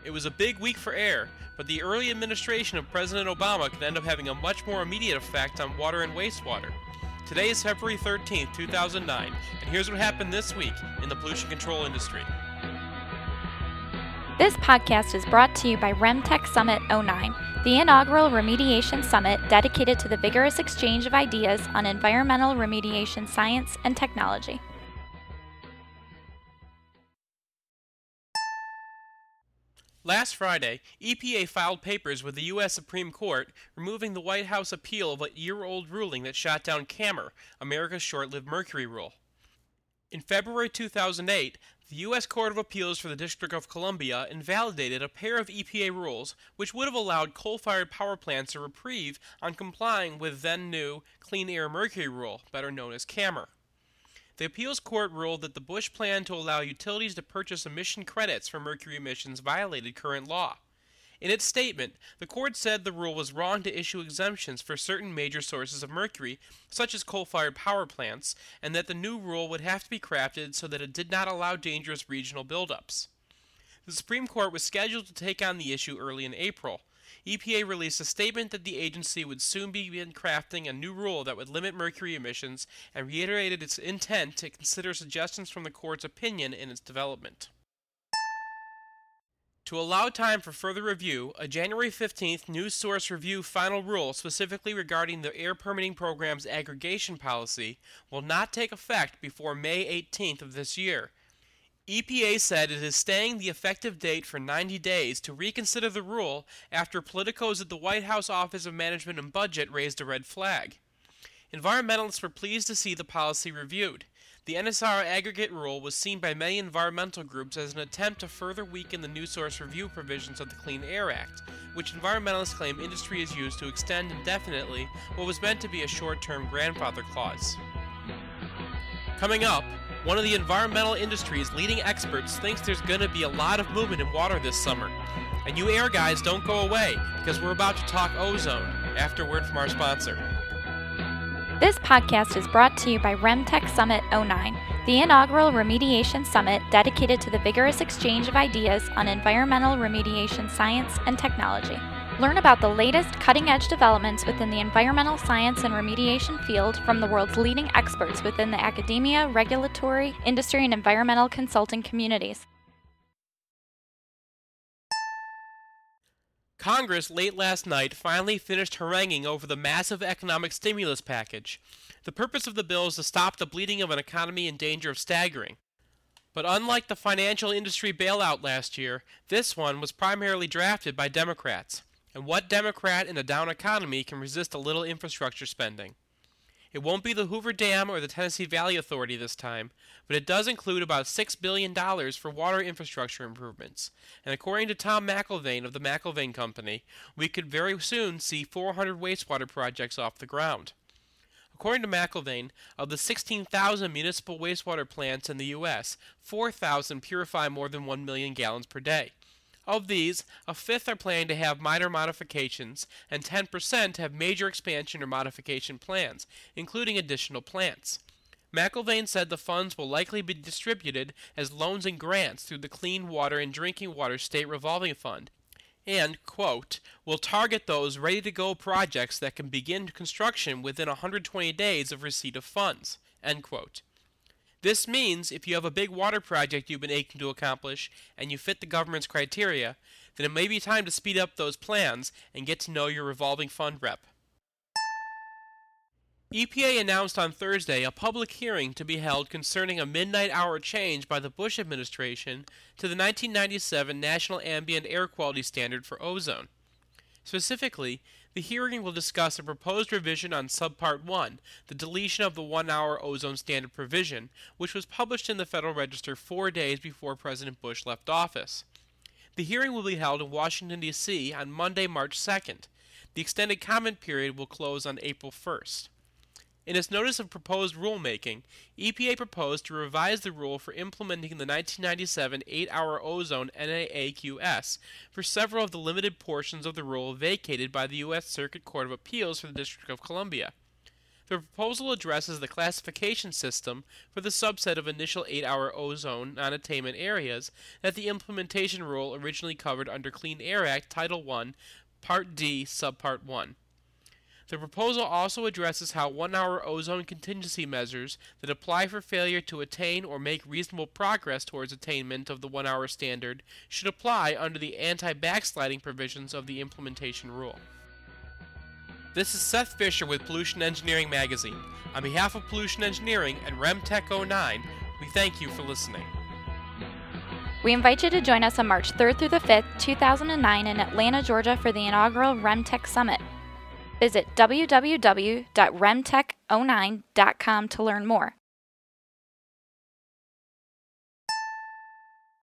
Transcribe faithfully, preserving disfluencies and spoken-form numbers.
It was a big week for air, but the early administration of President Obama could end up having a much more immediate effect on water and wastewater. Today is February thirteenth, two thousand nine, and here's what happened this week in the pollution control industry. This podcast is brought to you by REMTech Summit oh nine, the inaugural remediation summit dedicated to the vigorous exchange of ideas on environmental remediation science and technology. Last Friday, E P A filed papers with the U S Supreme Court removing the White House appeal of a year-old ruling that shot down CAMR, America's short-lived mercury rule. In February two thousand eight, the U S Court of Appeals for the District of Columbia invalidated a pair of E P A rules which would have allowed coal-fired power plants a reprieve on complying with then-new Clean Air Mercury Rule, better known as CAMR. The appeals court ruled that the Bush plan to allow utilities to purchase emission credits for mercury emissions violated current law. In its statement, the court said the rule was wrong to issue exemptions for certain major sources of mercury, such as coal-fired power plants, and that the new rule would have to be crafted so that it did not allow dangerous regional buildups. The Supreme Court was scheduled to take on the issue early in April. E P A released a statement that the agency would soon begin crafting a new rule that would limit mercury emissions and reiterated its intent to consider suggestions from the court's opinion in its development. To allow time for further review, a January fifteenth News Source Review final rule specifically regarding the air permitting program's aggregation policy will not take effect before May eighteenth of this year. E P A said it is staying the effective date for ninety days to reconsider the rule after politicos at the White House Office of Management and Budget raised a red flag. Environmentalists were pleased to see the policy reviewed. The N S R aggregate rule was seen by many environmental groups as an attempt to further weaken the News Source Review provisions of the Clean Air Act, which environmentalists claim industry has used to extend indefinitely what was meant to be a short-term grandfather clause. Coming up, one of the environmental industry's leading experts thinks there's going to be a lot of movement in water this summer. And you air guys don't go away, because we're about to talk ozone after a word from our sponsor. This podcast is brought to you by REMTech Summit oh nine, the inaugural remediation summit dedicated to the vigorous exchange of ideas on environmental remediation science and technology. Learn about the latest cutting-edge developments within the environmental science and remediation field from the world's leading experts within the academia, regulatory, industry, and environmental consulting communities. Congress late last night finally finished haranguing over the massive economic stimulus package. The purpose of the bill is to stop the bleeding of an economy in danger of staggering. But unlike the financial industry bailout last year, this one was primarily drafted by Democrats. And what Democrat in a down economy can resist a little infrastructure spending? It won't be the Hoover Dam or the Tennessee Valley Authority this time, but it does include about six billion dollars for water infrastructure improvements. And according to Tom McIlvaine of the McIlvaine Company, we could very soon see four hundred wastewater projects off the ground. According to McIlvaine, of the sixteen thousand municipal wastewater plants in the U S, four thousand purify more than one million gallons per day. Of these, a fifth are planning to have minor modifications, and ten percent have major expansion or modification plans, including additional plants. McIlvaine said the funds will likely be distributed as loans and grants through the Clean Water and Drinking Water State Revolving Fund, and, quote, will target those ready-to-go projects that can begin construction within one hundred twenty days of receipt of funds, end quote. This means if you have a big water project you've been aching to accomplish and you fit the government's criteria, then it may be time to speed up those plans and get to know your revolving fund rep. E P A announced on Thursday a public hearing to be held concerning a midnight hour change by the Bush administration to the nineteen ninety-seven National Ambient Air Quality Standard for ozone. Specifically, the hearing will discuss a proposed revision on Subpart one, the deletion of the one-hour ozone standard provision, which was published in the Federal Register four days before President Bush left office. The hearing will be held in Washington, D C on Monday, March second. The extended comment period will close on April first. In its notice of proposed rulemaking, E P A proposed to revise the rule for implementing the nineteen ninety-seven eight-hour ozone N A A Q S for several of the limited portions of the rule vacated by the U S Circuit Court of Appeals for the District of Columbia. The proposal addresses the classification system for the subset of initial eight-hour ozone non-attainment areas that the implementation rule originally covered under Clean Air Act Title one, Part D, Subpart one. The proposal also addresses how one-hour ozone contingency measures that apply for failure to attain or make reasonable progress towards attainment of the one-hour standard should apply under the anti-backsliding provisions of the implementation rule. This is Seth Fisher with Pollution Engineering Magazine. On behalf of Pollution Engineering and REMTech oh nine, we thank you for listening. We invite you to join us on March third through the fifth, two thousand nine in Atlanta, Georgia for the inaugural REMTech Summit. Visit w w w dot remtech oh nine dot com to learn more.